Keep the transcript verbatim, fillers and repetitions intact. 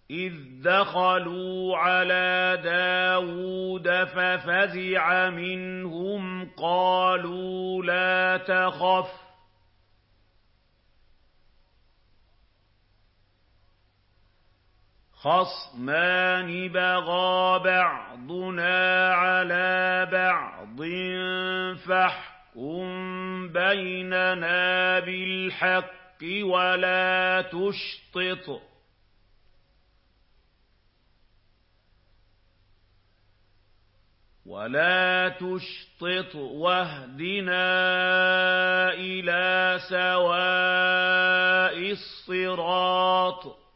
إِذْ دَخَلُوا عَلَىٰ دَاوُودَ فَفَزِعَ مِنْهُمْ قَالُوا لَا تَخَفْ خَصْمَانِ بَغَىٰ بَعْضُنَا عَلَىٰ بَعْضٍ فَاحْكُم بَيْنَنَا بِالْحَقِّ وَلَا تُشْطِطْ وَلَا تُشْطِطْ وَاهْدِنَا إِلَىٰ سَوَاءِ الصِّرَاطِ